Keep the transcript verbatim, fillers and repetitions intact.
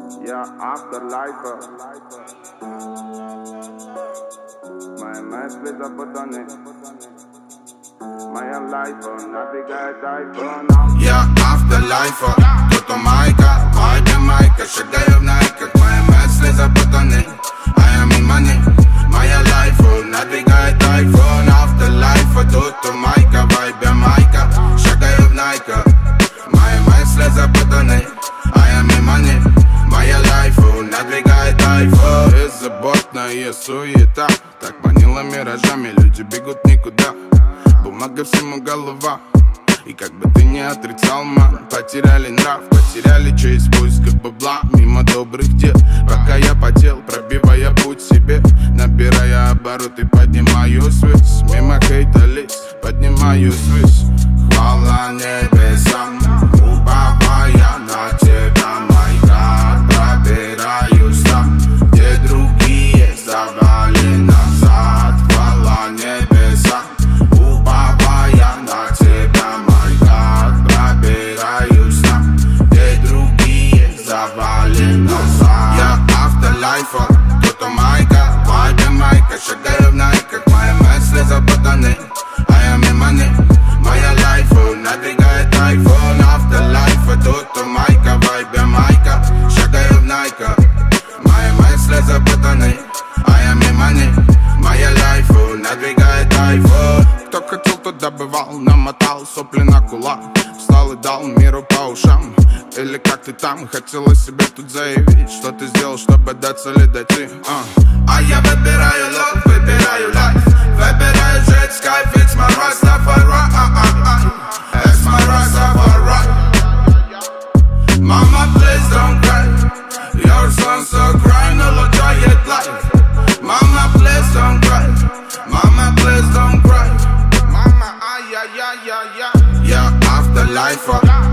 Я автолайфер. Мои мысли запутаны. Моя лайфа набегает айфон. Я автолайфер, тут у майка, вайбе майка. Шагаю в найках, мои мысли запутаны. I am in money, моя лайфа набегает айфон. Автолайфер, тут у майка, вайбе майка. Шагаю в найках, мои мысли запутаны. I am in money, моя лайфа надвигает айфон. Беззаботная суета так манила миражами, люди бегут никуда. Бумага всему голова. И как бы ты не отрицал, ман, потеряли нрав, потеряли честь в поисках бабла. Мимо добрых дел, пока я потел, пробивая путь себе, набирая обороты, поднимаюсь ввысь. Мимо хейта лист, поднимаюсь ввысь. Хвала небесам, уповая на тебя, мой гад. Пробираюсь там, где другие завали назад. Хвала небесам, уповая на тебя, мой гад. Пробираюсь там, где другие завали назад. Я автолайфер, тут у майка, вайбе майка. Шагаю в найках, мои мысли запутаны. I am in money, моя лайфа надвигает айфон. Автолайфер, тут у майка, вайбе майка. Шагаю в найках, мои мысли запутаны. I am in money, моя лайфа надвигает айфон. Кто хотел, тот добывал, намотал сопли на кулак. Встал и дал миру по ушам. Или как ты там, хотела себе тут заявить, что ты сделал, чтобы до цели дойти. А, а я выбираю лов, выбираю лайф. Выбираю жить с кайф, it's my Rastafari. It's my Rastafari. Mama, please don't cry. Your son so cry, no look giant life. Mama, please don't cry. Mama, please don't cry. Mama, ay, ay, ay, ay, ay. Yeah, afterlife.